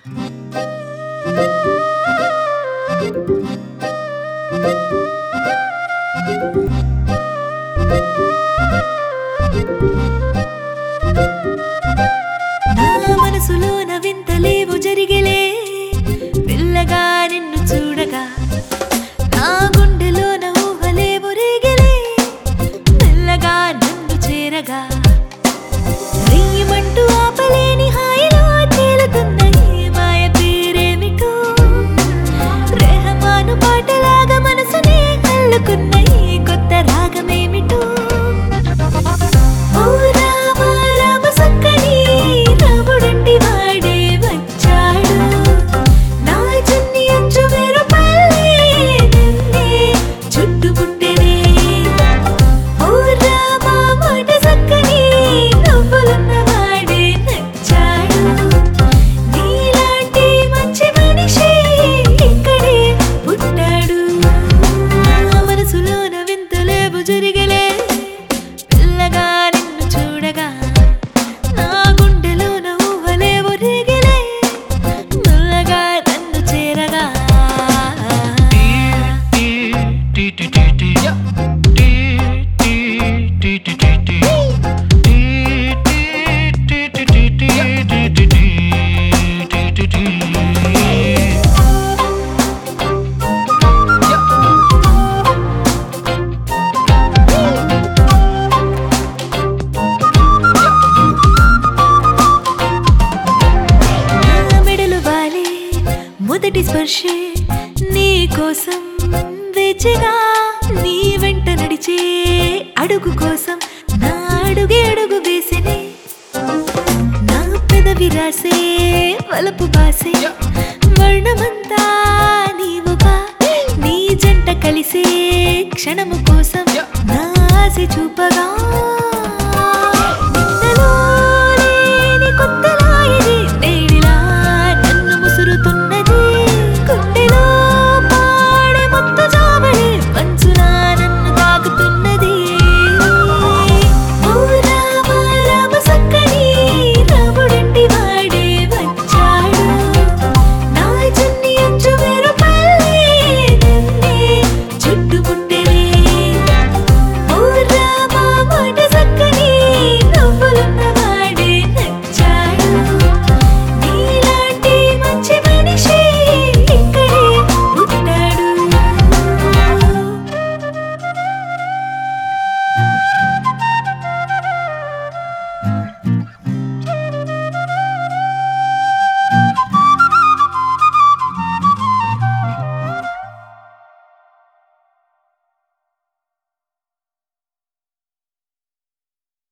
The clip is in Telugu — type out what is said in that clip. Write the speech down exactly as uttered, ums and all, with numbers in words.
నా మనసులోన వింతలేవో జరిగేలే పిల్లగా నిన్ను చూడగా నా గుండెలోన ఊహలేవో రేగెలే మెల్లగా నన్ను చేరగా రీమంటూ ఆపలేని హాయిలో తేలుతున్న ఈ మాయ పేరేమిటో రెహమాను పాటలాగా మనసునే అల్లుకున్న ఈ కొత్త రాగమేమిటో ఓ రామ రామ సక్కని రాముడంటి వాడే వచ్చాడు నా చిన్ని అంచు వేరు పల్లె నిన్నే చుట్టుముట్టెనే ఓ రామ మాట సక్కని నవ్వులున్న వాడే నచ్చాడు నీలాంటి మంచి మనిషి ఇక్కడే పుట్టాడు నా మనసులోన వింతలేవు జరిగలే పిల్లగా నిన్ను చూడగా నా గుండెలోన ఊహలేవో రేగలే మెల్లగా నన్ను చేరగా నా మెడలు వాలే మొదటి స్పర్శే నీ కోసం వేచిగా నీ వెంట నడిచే అడుగు కోసం నా అడుగే అడుగు వేసినే నా పెదవి రాసే వలపు బాసే వర్ణమంతా నీవుగా నీ జంట కలిసే క్షణము కోసం నా ఆశ చూపగా